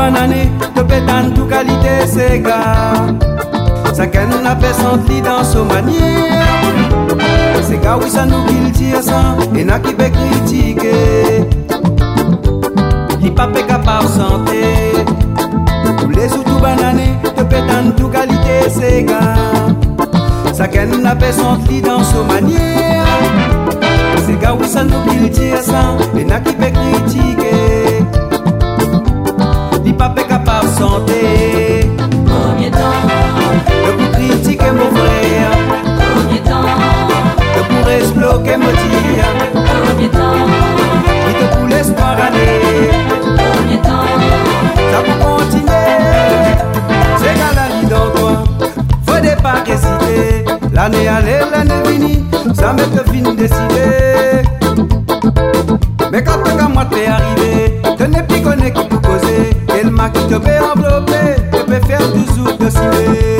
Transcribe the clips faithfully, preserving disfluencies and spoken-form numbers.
banané, de pétane, tout qualité, c'est gars. Ça qu'elle n'a pas senti dans son manière. C'est gars, oui, ça nous qu'il tire ça, et n'a qui peut critiquer. Il pas capable de santé. Tous les outils banané, de pétane, tout qualité, c'est gars. Ça qu'elle n'a pas senti dans son manière. C'est gars, oui, ça nous qu'il tire ça, et n'a qui peut critiquer. Il pas capable de santé. Combien de temps de pour critiquer mon frère, Combien de temps de pour exploquer mon tir, Combien de temps il te pour l'espoir aller, Combien de temps ça pour continuer. C'est qu'à la vie dans toi, faut des pas réciter. L'année allée, l'année venue, ça m'est que fin décidé. Mais quand t'as moi t'es arrivé, tu n'es plus connu qui peut causer. Et le maquis te peut envelopper, te peut faire toujours de ciler.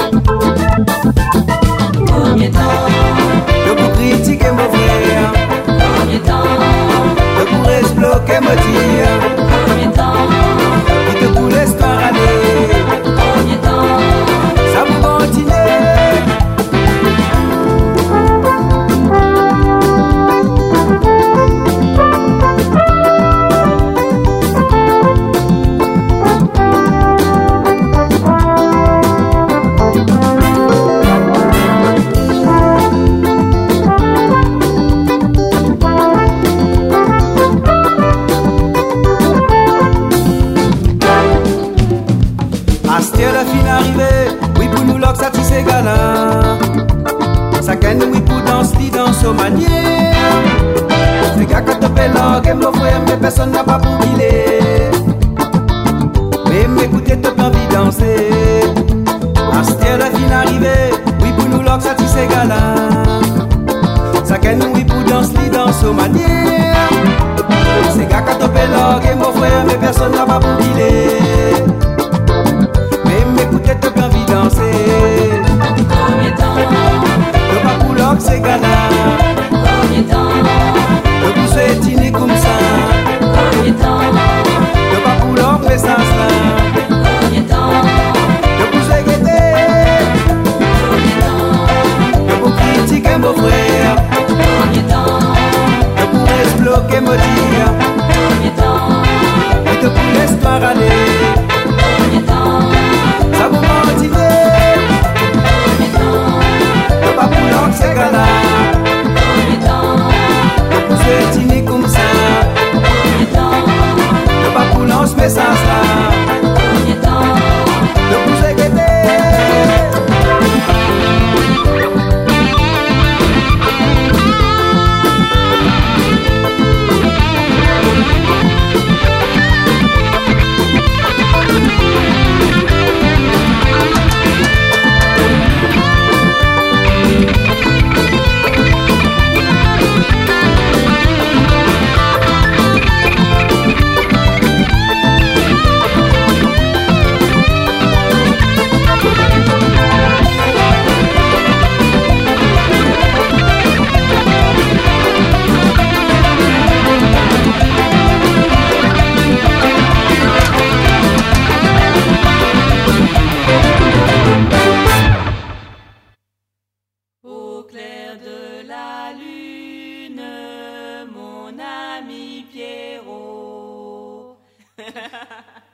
Combien de temps De pour critiquer mon frère, Combien de temps de pour exploquer mon tir, Combien de temps qui te pour l'espoir aller, Combien de temps ça pour continuer. Astia la fin arrivée, oui pour nous l'ox ça tisse gala. Ça gagne oui pour danse li dans son manière. C'est gars quand on fait l'orgue, mon frère, mais personne n'a pas pour filer. Mais m'écoutez t'as pas envie danser. Astia la fin arrivée, oui pour nous l'ox ça tisse gala. Ça gagne oui pour danse li dans son manière. C'est gars quand on fait l'orgue, mon frère, mais personne n'a pas pour filer. Écoutez, t'as pas envie de danser. Combien de temps Le papouloc, c'est gala. Combien de temps Le pouce est tini comme ça. Combien de temps Le papouloc, fait ça, ça. Combien de temps Le pouce est guetté. Combien de temps Le pour critiquer mon frère. Combien de temps Le pour exploquer mon tir. Combien de temps Et te pour l'espoir aller. Combien de temps Ça vous motive. Combien de temps Le papouloc, c'est gala. Combien de temps Le pouce est tini comme ça. Combien de temps Le papouloc, fait ça, ça. Combien de temps Le pouce est guetté. Au clair de la lune, mon ami Pierrot.